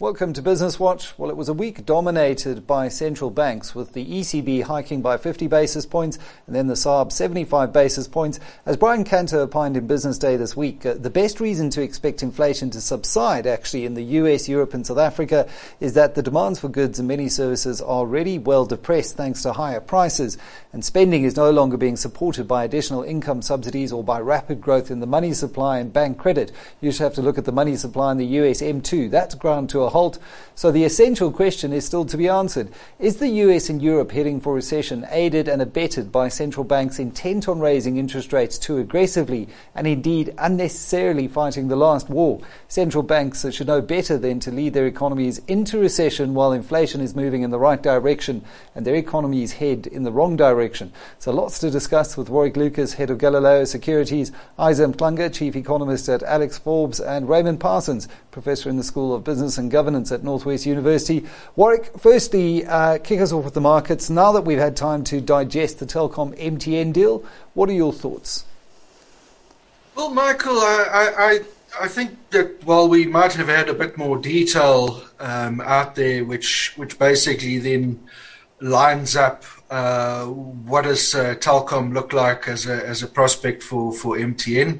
Welcome to Business Watch. Well, it was a week dominated by central banks, with the ECB hiking by 50 basis points and then the SARB 75 basis points. As Brian Cantor opined in Business Day this week, the best reason to expect inflation to subside actually in the US, Europe and South Africa is that the demands for goods and many services are already well depressed thanks to higher prices, and spending is no longer being supported by additional income subsidies or by rapid growth in the money supply and bank credit. You should have to look at the money supply in the US M2. That's ground to a halt. So the essential question is still to be answered. Is the US and Europe heading for recession, aided and abetted by central banks intent on raising interest rates too aggressively and indeed unnecessarily fighting the last war? Central banks should know better than to lead their economies into recession while inflation is moving in the right direction and their economies head in the wrong direction. So lots to discuss with Warwick Lucas, head of Galileo Securities, Isa Mhlanga, chief economist at Alex Forbes, and Raymond Parsons, professor in the School of Business and Governance at Northwest University. Warwick, firstly, kick us off with the markets. Now that we've had time to digest the Telkom MTN deal, what are your thoughts? Well, Michael, I think that while we might have had a bit more detail out there, which basically then lines up what does Telkom look like as a prospect for MTN.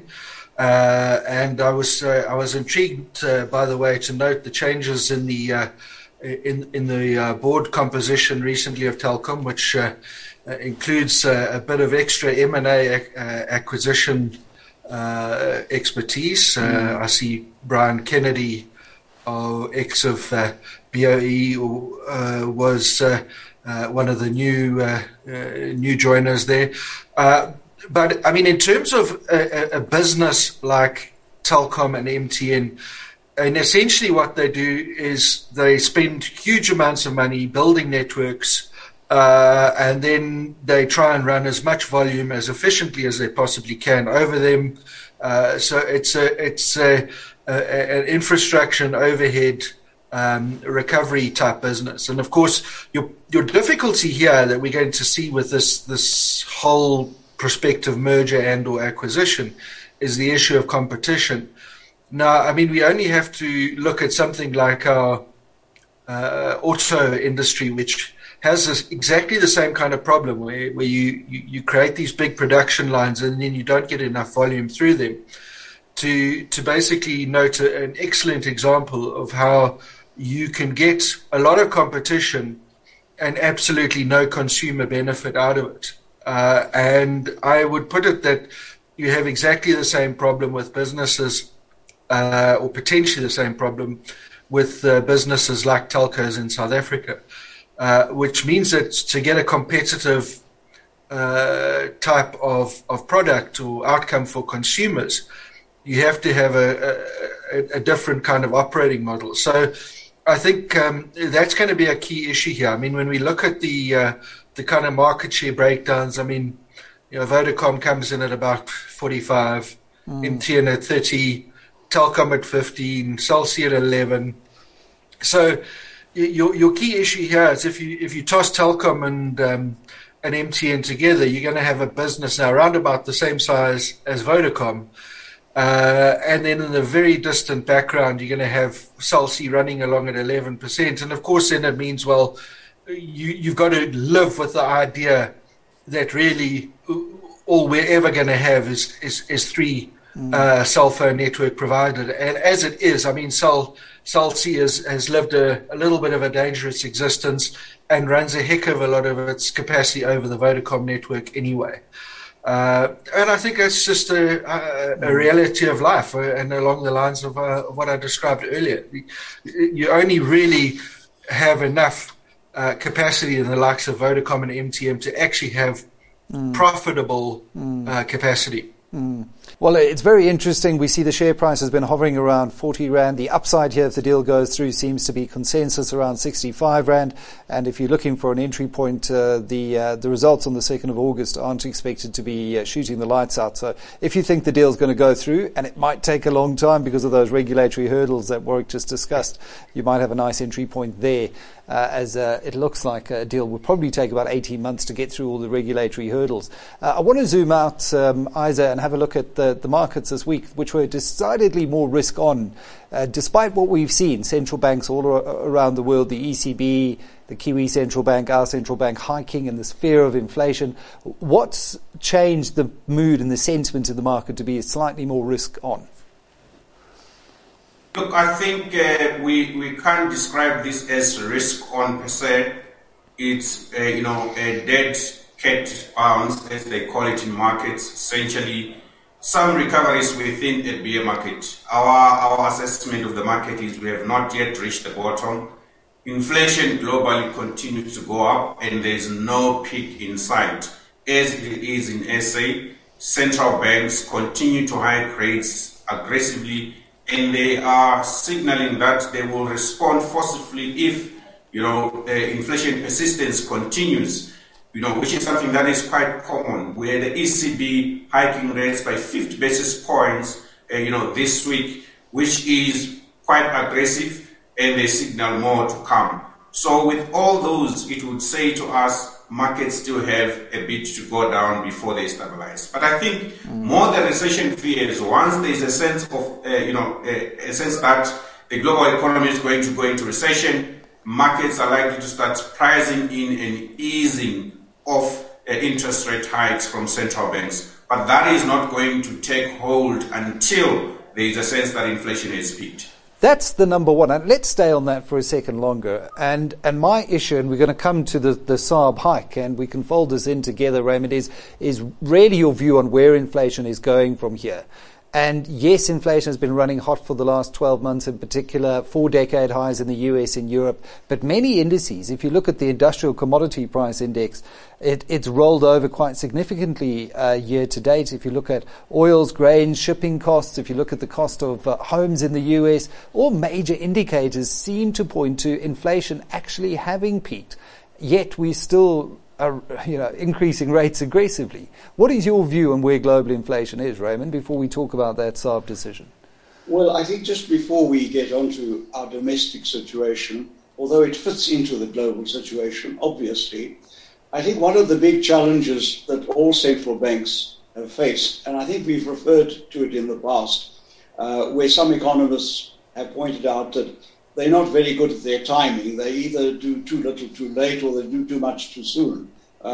And I was intrigued, by the way, to note the changes in the board composition recently of Telkom, which includes a bit of extra M&A acquisition expertise. I see Brian Kennedy, ex of BOE, was one of the new joiners there. But I mean, in terms of a business like Telkom and MTN, and essentially what they do is they spend huge amounts of money building networks, and then they try and run as much volume as efficiently as they possibly can over them. So it's an infrastructure and overhead recovery type business. And of course, your difficulty here that we're going to see with this whole prospective merger and or acquisition is the issue of competition. Now, I mean, we only have to look at something like our auto industry, which has exactly the same kind of problem where you create these big production lines and then you don't get enough volume through them. To basically note an excellent example of how you can get a lot of competition and absolutely no consumer benefit out of it. And I would put it that you have exactly the same problem with businesses, or potentially the same problem with businesses like telcos in South Africa, which means that to get a competitive type of product or outcome for consumers, you have to have a different kind of operating model. So I think that's going to be a key issue here. I mean, when we look at the kind of market share breakdowns, I mean, you know, Vodacom comes in at about 45, MTN at 30, Telkom at 15, Cell C at 11. So your key issue here is if you toss Telkom and MTN together, you're going to have a business now around about the same size as Vodacom. And then in the very distant background, you're going to have Cell C running along at 11%. And of course, then it means, well, you've got to live with the idea that really all we're ever going to have is three cell phone network provided. And as it is, I mean, Cell C has lived a little bit of a dangerous existence and runs a heck of a lot of its capacity over the Vodacom network anyway. And I think that's just a reality of life, and along the lines of what I described earlier. You only really have enough capacity in the likes of Vodacom and MTN to actually have profitable capacity. Well, it's very interesting. We see the share price has been hovering around 40 Rand. The upside here, if the deal goes through, seems to be consensus around 65 Rand. And if you're looking for an entry point, the results on the 2nd of August aren't expected to be shooting the lights out. So if you think the deal's going to go through, and it might take a long time because of those regulatory hurdles that Warwick just discussed, you might have a nice entry point there. as it looks like a deal will probably take about 18 months to get through all the regulatory hurdles. I want to zoom out, Isa, and have a look at the markets this week, which were decidedly more risk on. Despite what we've seen, central banks all around the world, the ECB, the Kiwi Central Bank, our central bank, hiking and this fear of inflation. What's changed the mood and the sentiment in the market to be slightly more risk on? Look, I think we can't describe this as risk on per se. It's a dead cat bounce, as they call it in markets. Essentially, some recoveries within a bear market. Our assessment of the market is we have not yet reached the bottom. Inflation globally continues to go up, and there is no peak in sight. As it is in SA, central banks continue to hike rates aggressively, and they are signaling that they will respond forcefully if inflation persistence continues. Which is something that is quite common, where the ECB hiking rates by 50 basis points, this week, which is quite aggressive, and they signal more to come. So with all those, it would say to us, markets still have a bit to go down before they stabilize. But I think more the recession fears, once there is a sense of, a sense that the global economy is going to go into recession, markets are likely to start pricing in an easing of interest rate hikes from central banks. But that is not going to take hold until there is a sense that inflation has peaked. That's the number one. And let's stay on that for a second longer. And my issue, and we're going to come to the SARB hike, and we can fold this in together, Raymond, is really your view on where inflation is going from here. And yes, inflation has been running hot for the last 12 months in particular, 4-decade highs in the US and Europe. But many indices, if you look at the industrial commodity price index, it's rolled over quite significantly year to date. If you look at oils, grains, shipping costs, if you look at the cost of homes in the US, all major indicators seem to point to inflation actually having peaked. Yet we still are increasing rates aggressively. What is your view on where global inflation is, Raymond, before we talk about that SARB decision? Well, I think just before we get onto our domestic situation, although it fits into the global situation, obviously, I think one of the big challenges that all central banks have faced, and I think we've referred to it in the past, where some economists have pointed out that they're not very good at their timing. They either do too little too late or they do too much too soon.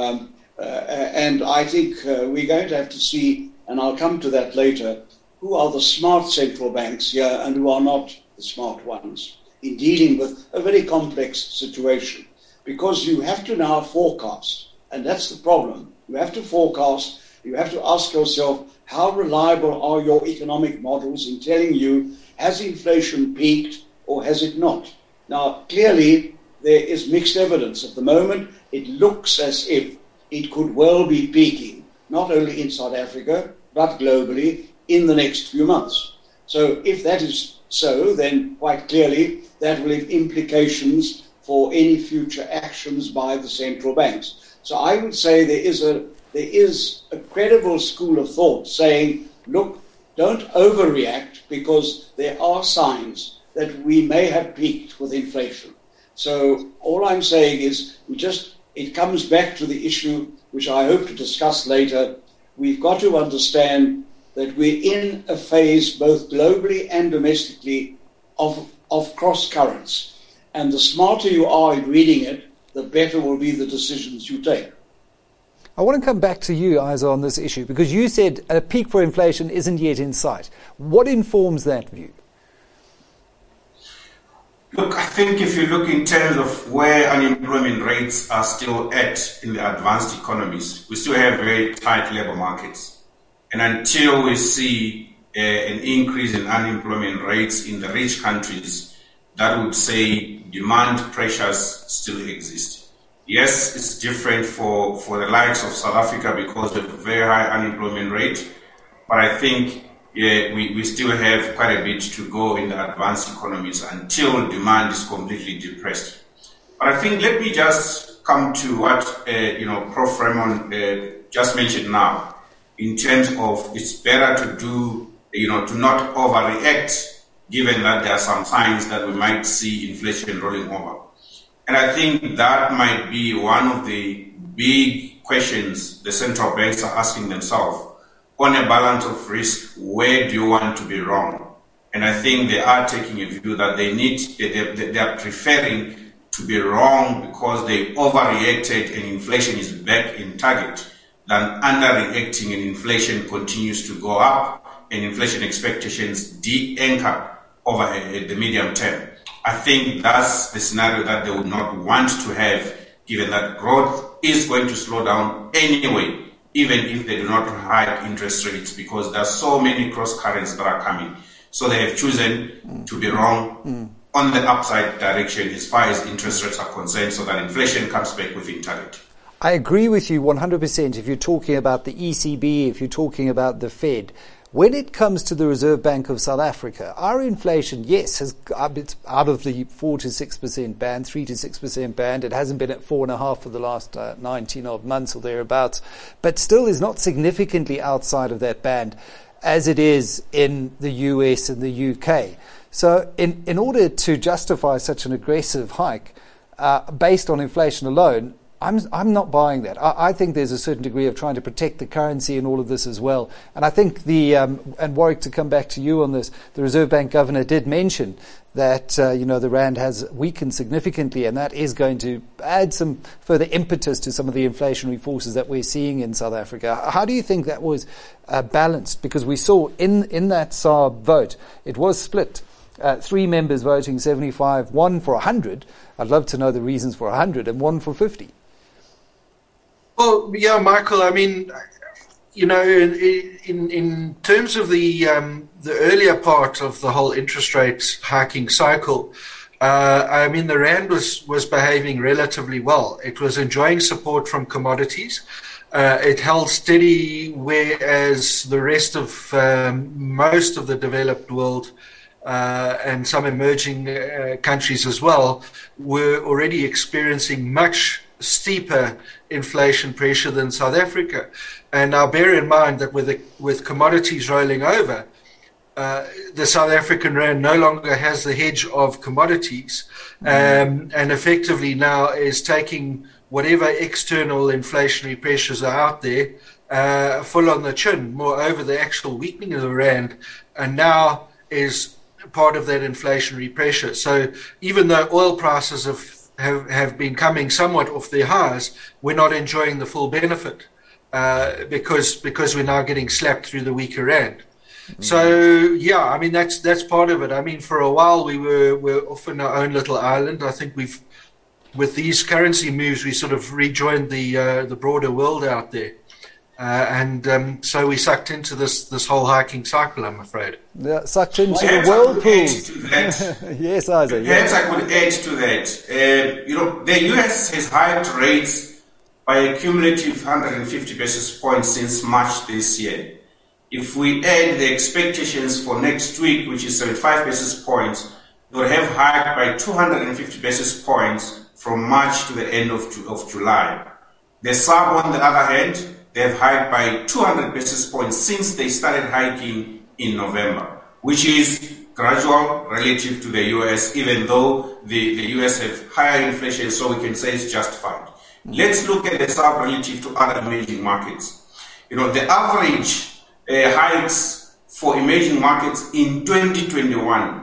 And I think we're going to have to see, and I'll come to that later, who are the smart central banks here and who are not the smart ones in dealing with a very complex situation. Because you have to now forecast, and that's the problem. You have to forecast, you have to ask yourself, how reliable are your economic models in telling you, has inflation peaked or has it not? Now, clearly, there is mixed evidence. At the moment, it looks as if it could well be peaking, not only in South Africa, but globally in the next few months. So if that is so, then quite clearly that will have implications for any future actions by the central banks. So I would say there is a credible school of thought saying, look, don't overreact because there are signs that we may have peaked with inflation. So all I'm saying is it comes back to the issue which I hope to discuss later. We've got to understand that we're in a phase both globally and domestically of cross currents. And the smarter you are in reading it, the better will be the decisions you take. I want to come back to you, Isa, on this issue, because you said a peak for inflation isn't yet in sight. What informs that view? Look, I think if you look in terms of where unemployment rates are still at in the advanced economies, we still have very tight labor markets. And until we see an increase in unemployment rates in the rich countries, that would say demand pressures still exist. Yes, it's different for the likes of South Africa because of a very high unemployment rate, but I think we still have quite a bit to go in the advanced economies until demand is completely depressed. But I think let me just come to what Prof. Raymond just mentioned now, in terms of it's better to not overreact, given that there are some signs that we might see inflation rolling over. And I think that might be one of the big questions the central banks are asking themselves. On a balance of risk, where do you want to be wrong? And I think they are taking a view that they are preferring to be wrong because they overreacted and inflation is back in target than underreacting and inflation continues to go up and inflation expectations de-anchor over the medium term. I think that's the scenario that they would not want to have, given that growth is going to slow down anyway, even if they do not hike interest rates, because there are so many cross currents that are coming. So they have chosen to be wrong on the upside direction as far as interest rates are concerned, so that inflation comes back within target. I agree with you 100% if you're talking about the ECB, if you're talking about the Fed. When it comes to the Reserve Bank of South Africa, our inflation, yes, it's out of the 4 to 6% band, 3 to 6% band. It hasn't been at 4.5% for the last 19 odd months or thereabouts, but still is not significantly outside of that band as it is in the US and the UK. So in order to justify such an aggressive hike based on inflation alone, I'm not buying that. I think there's a certain degree of trying to protect the currency in all of this as well. And I think and Warwick, to come back to you on this, the Reserve Bank governor did mention that, the rand has weakened significantly, and that is going to add some further impetus to some of the inflationary forces that we're seeing in South Africa. How do you think that was balanced? Because we saw in that SARB vote, it was split. 3 members voting 75, 1 for 100. I'd love to know the reasons for 100 and 1 for 50. Well, yeah, Michael, I mean, in terms of the earlier part of the whole interest rate hiking cycle, the rand was behaving relatively well. It was enjoying support from commodities. It held steady, whereas the rest of most of the developed world and some emerging countries as well were already experiencing much steeper inflation pressure than South Africa. And now bear in mind that with commodities rolling over, the South African rand no longer has the hedge of commodities, and effectively now is taking whatever external inflationary pressures are out there full on the chin. Moreover, the actual weakening of the rand and now is part of that inflationary pressure. So even though oil prices have been coming somewhat off their highs, we're not enjoying the full benefit because we're now getting slapped through the weaker rand. So yeah, I mean that's part of it. I mean, for a while we're off in our own little island. I think with these currency moves we sort of rejoined the broader world out there. So we sucked into this whole hiking cycle, I'm afraid. Yeah, sucked into the whirlpool. Yes, Isaac. Yes, I could add to that. The US has hiked rates by a cumulative 150 basis points since March this year. If we add the expectations for next week, which is 75 basis points, they will have hiked by 250 basis points from March to the end of July. The SARB, on the other hand, they have hiked by 200 basis points since they started hiking in November, which is gradual relative to the US, even though the US have higher inflation, so we can say it's justified. Let's look at the SARB relative to other emerging markets. The average hikes for emerging markets in 2021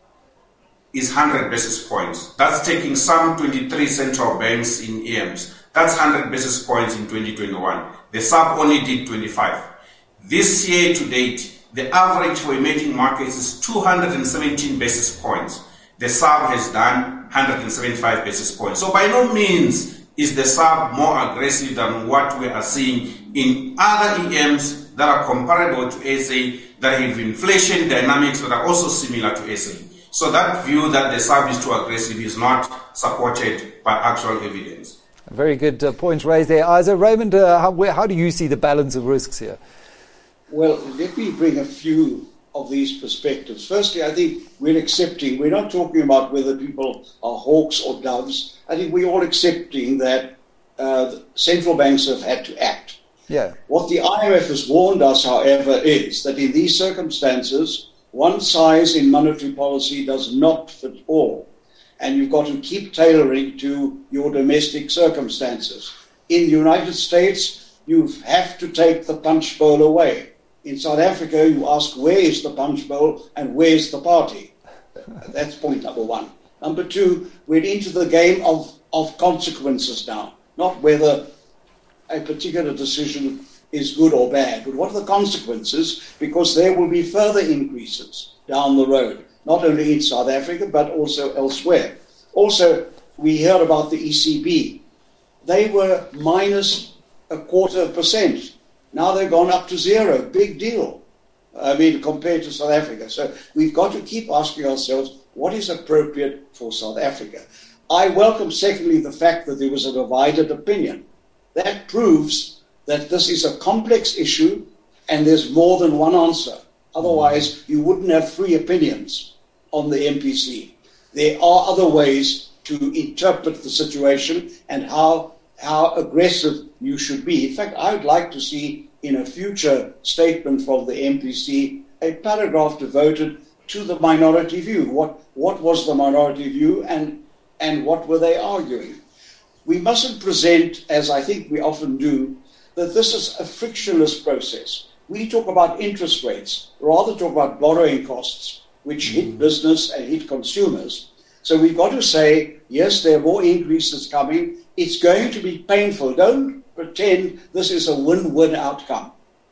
is 100 basis points. That's taking some 23 central banks in EMs. That's 100 basis points in 2021. The SARB only did 25. This year to date, the average for emerging markets is 217 basis points. The SARB has done 175 basis points. So by no means is the SARB more aggressive than what we are seeing in other EMs that are comparable to SA, that have inflation dynamics that are also similar to SA. So that view that the SARB is too aggressive is not supported by actual evidence. Very good points raised there. Isaac, Raymond, how do you see the balance of risks here? Well, let me bring a few of these perspectives. Firstly, I think we're not talking about whether people are hawks or doves. I think we're all accepting that central banks have had to act. Yeah. What the IMF has warned us, however, is that in these circumstances, one size in monetary policy does not fit all. and you've got to keep tailoring to your domestic circumstances. In the United States, you have to take the punch bowl away. In South Africa, you ask, where is the punch bowl and where's the party? That's point number one. Number two, we're into the game of consequences now, not whether a particular decision is good or bad, but what are the consequences, because there will be further increases down the road, not only in South Africa, but also elsewhere. Also, we heard about the ECB. They were minus 0.25%. Now they've gone up to zero. Big deal. Compared to South Africa. So we've got to keep asking ourselves, what is appropriate for South Africa? I welcome, secondly, the fact that there was a divided opinion. That proves that this is a complex issue and there's more than one answer. Otherwise, you wouldn't have three opinions on the MPC. There are other ways to interpret the situation and how aggressive you should be. In fact, I would like to see in a future statement from the MPC a paragraph devoted to the minority view. What was the minority view and what were they arguing? We mustn't present, as I think we often do, that this is a frictionless process. We talk about interest rates, rather talk about borrowing costs, which hit business and hit consumers. So we've got to say, yes, there are more increases coming. It's going to be painful. Don't pretend this is a win-win outcome.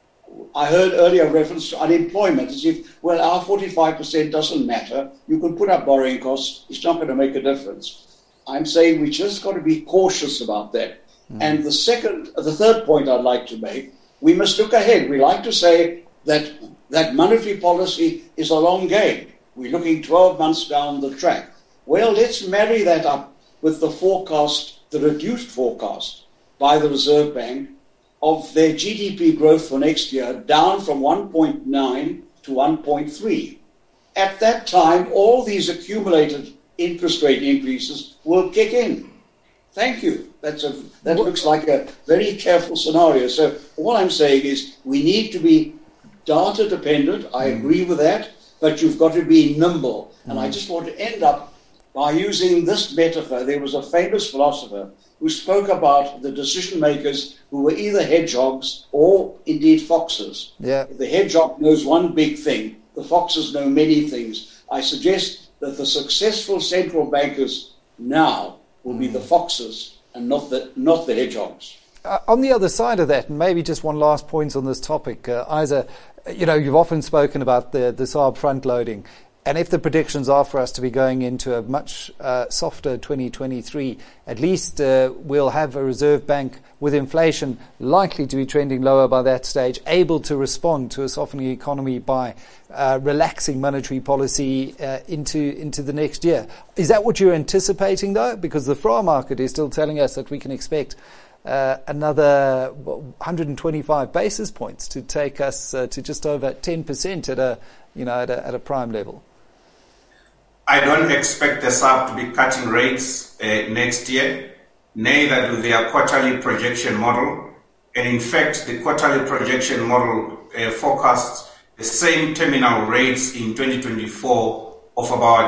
I heard earlier reference to unemployment as if, well, our 45% doesn't matter. You can put up borrowing costs. It's not going to make a difference. I'm saying we just got to be cautious about that. And the third point I'd like to make, we must look ahead. We like to say that monetary policy is a long game. We're looking 12 months down the track. Well, let's marry that up with the forecast, the reduced forecast by the Reserve Bank of their GDP growth for next year, down from 1.9 to 1.3. At that time, all these accumulated interest rate increases will kick in. Thank you. That looks like a very careful scenario. So all I'm saying is we need to be data dependent. I agree with that, but you've got to be nimble. And I just want to end up by using this metaphor. There was a famous philosopher who spoke about the decision makers who were either hedgehogs or indeed foxes. Yeah. The hedgehog knows one big thing. The foxes know many things. I suggest that the successful central bankers now will be the foxes and not the hedgehogs. On the other side of that, and maybe just one last point on this topic, Isa, you've often spoken about the SARB front loading. And if the predictions are for us to be going into a much softer 2023, at least we'll have a Reserve Bank with inflation likely to be trending lower by that stage, able to respond to a softening economy by relaxing monetary policy into the next year. Is that what you're anticipating, though? Because the FRA market is still telling us that we can expect another 125 basis points to take us to just over 10% at a prime level. I don't expect the SARB to be cutting rates next year, neither do their quarterly projection model. And in fact, the quarterly projection model forecasts the same terminal rates in 2024 of about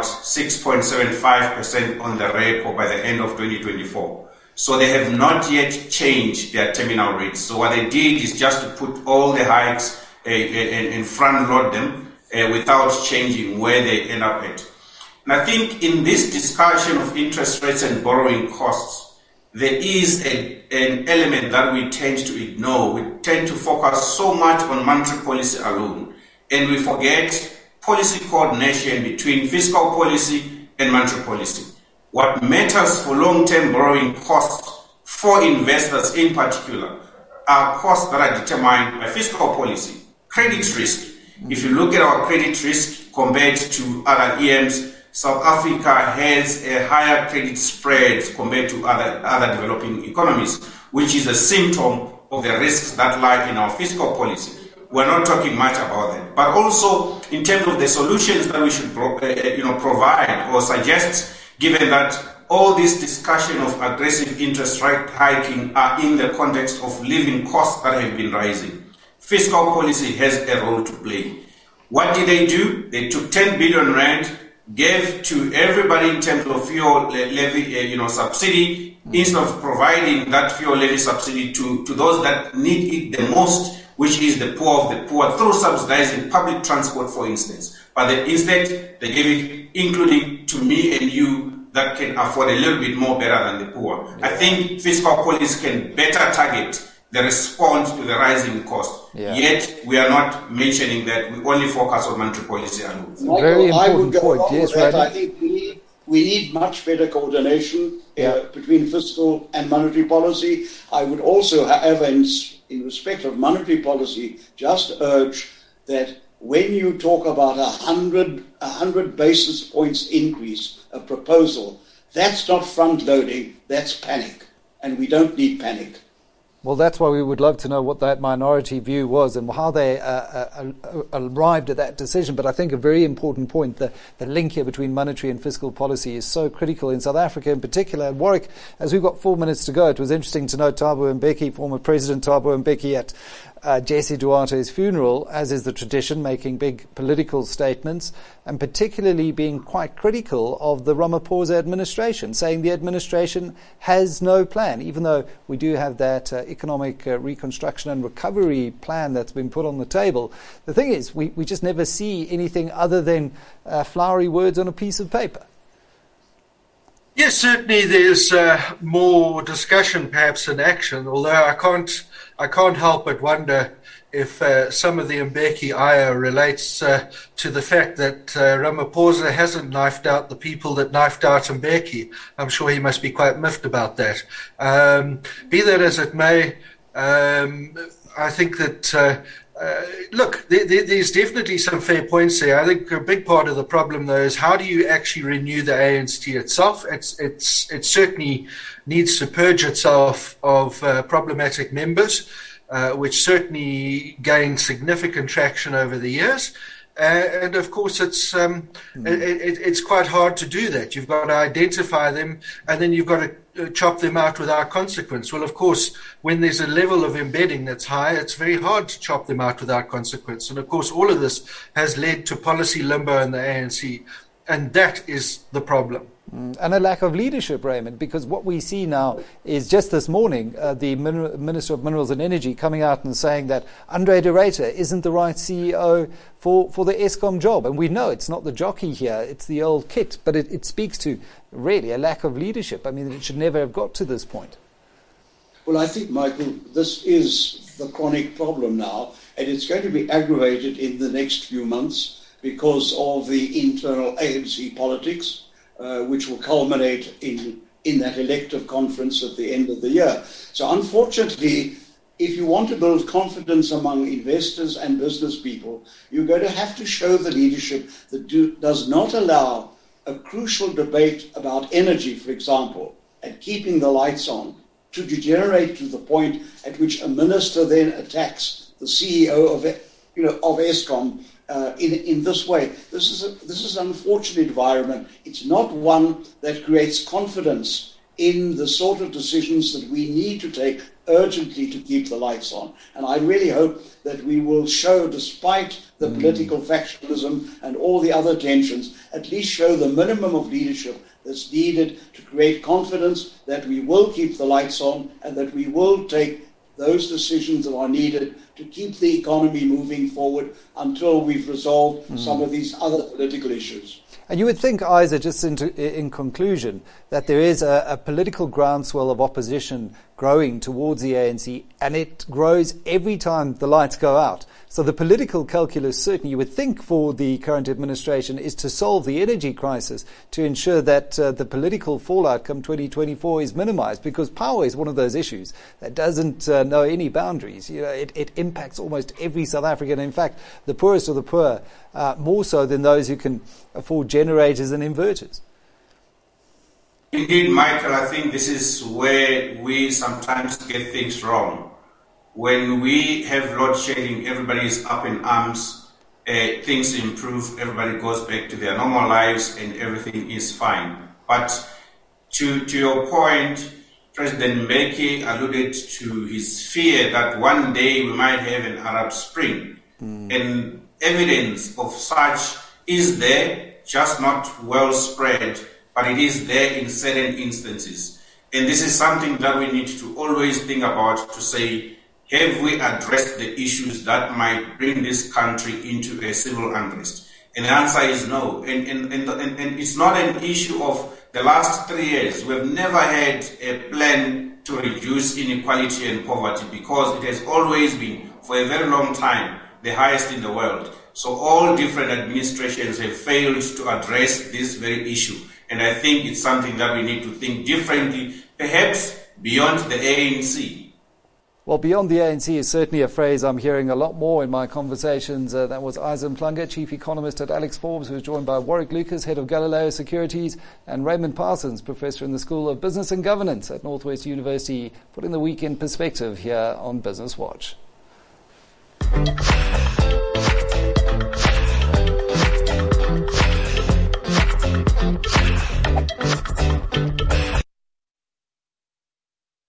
6.75% on the repo by the end of 2024. So they have not yet changed their terminal rates. So what they did is just to put all the hikes and front load them without changing where they end up at. And I think in this discussion of interest rates and borrowing costs, there is an element that we tend to ignore. We tend to focus so much on monetary policy alone, and we forget policy coordination between fiscal policy and monetary policy. What matters for long-term borrowing costs for investors in particular are costs that are determined by fiscal policy. Credit risk. If you look at our credit risk compared to other EMs, South Africa has a higher credit spread compared to other developing economies, which is a symptom of the risks that lie in our fiscal policy. We're not talking much about that. But also in terms of the solutions that we should provide or suggest, given that all this discussion of aggressive interest rate hiking are in the context of living costs that have been rising. Fiscal policy has a role to play. What did they do? They took 10 billion rand gave to everybody in terms of fuel levy, subsidy, instead of providing that fuel levy subsidy to those that need it the most, which is the poor of the poor, through subsidizing public transport, for instance. But instead, they gave it, including to me and you, that can afford a little bit more better than the poor. Yeah. I think fiscal policy can better target the response to the rising cost. Yeah. Yet, we are not mentioning that. We only focus on monetary policy alone. Michael, very important point. Yes, right. I think we need much better coordination between fiscal and monetary policy. I would also, however, in respect of monetary policy, just urge that when you talk about 100 basis points increase, a proposal, that's not front-loading, that's panic. And we don't need panic. Well, that's why we would love to know what that minority view was and how they arrived at that decision. But I think a very important point, the link here between monetary and fiscal policy is so critical in South Africa in particular. And Warwick, as we've got 4 minutes to go, it was interesting to note Thabo Mbeki, former President Thabo Mbeki at Jesse Duarte's funeral, as is the tradition, making big political statements and particularly being quite critical of the Ramaphosa administration, saying the administration has no plan, even though we do have that economic reconstruction and recovery plan that's been put on the table. The thing is, we just never see anything other than flowery words on a piece of paper. Yes, certainly there's more discussion perhaps than action, although I can't help but wonder if some of the Mbeki ire relates to the fact that Ramaphosa hasn't knifed out the people that knifed out Mbeki. I'm sure he must be quite miffed about that. Be that as it may, I think that look, there's definitely some fair points there. I think a big part of the problem, though, is how do you actually renew the ANC itself? It certainly needs to purge itself of problematic members, which certainly gained significant traction over the years. And of course, it's quite hard to do that. You've got to identify them, and then you've got to chop them out without consequence. Well, of course, when there's a level of embedding that's high, it's very hard to chop them out without consequence. And of course, all of this has led to policy limbo in the ANC, and that is the problem. And a lack of leadership, Raymond, because what we see now is just this morning, the Minister of Minerals and Energy coming out and saying that Andre de Ruyter isn't the right CEO for the Eskom job. And we know it's not the jockey here, it's the old kit, but it speaks to really a lack of leadership. I mean, it should never have got to this point. Well, I think, Michael, this is the chronic problem now, and it's going to be aggravated in the next few months because of the internal ANC politics. Which will culminate in that elective conference at the end of the year. So unfortunately, if you want to build confidence among investors and business people, you're going to have to show the leadership that does not allow a crucial debate about energy, for example, and keeping the lights on, to degenerate to the point at which a minister then attacks the CEO of Eskom in this way. This is an unfortunate environment. It's not one that creates confidence in the sort of decisions that we need to take urgently to keep the lights on. And I really hope that we will show, despite the political factionalism and all the other tensions, at least show the minimum of leadership that's needed to create confidence that we will keep the lights on and that we will take those decisions that are needed to keep the economy moving forward until we've resolved some of these other political issues. And you would think, Isa, just in conclusion, that there is a political groundswell of opposition growing towards the ANC, and it grows every time the lights go out. So the political calculus, certainly you would think for the current administration, is to solve the energy crisis, to ensure that the political fallout come 2024 is minimized, because power is one of those issues that doesn't know any boundaries. You know, it impacts almost every South African. In fact, the poorest of the poor, more so than those who can afford generators and inverters. Indeed, Michael, I think this is where we sometimes get things wrong. When we have load shedding, everybody is up in arms, things improve, everybody goes back to their normal lives and everything is fine. But to your point, President Mbeki alluded to his fear that one day we might have an Arab Spring. And evidence of such is there. just not well spread, but it is there in certain instances. And this is something that we need to always think about, to say, have we addressed the issues that might bring this country into a civil unrest? And the answer is no. And it's not an issue of the last 3 years. We've never had a plan to reduce inequality and poverty, because it has always been, for a very long time, the highest in the world. So all different administrations have failed to address this very issue. And I think it's something that we need to think differently, perhaps beyond the ANC. Well, beyond the ANC is certainly a phrase I'm hearing a lot more in my conversations. That was Ivan Plunger, Chief Economist at Alex Forbes, who was joined by Warwick Lucas, Head of Galileo Securities, and Raymond Parsons, Professor in the School of Business and Governance at Northwest University, putting the week in perspective here on Business Watch.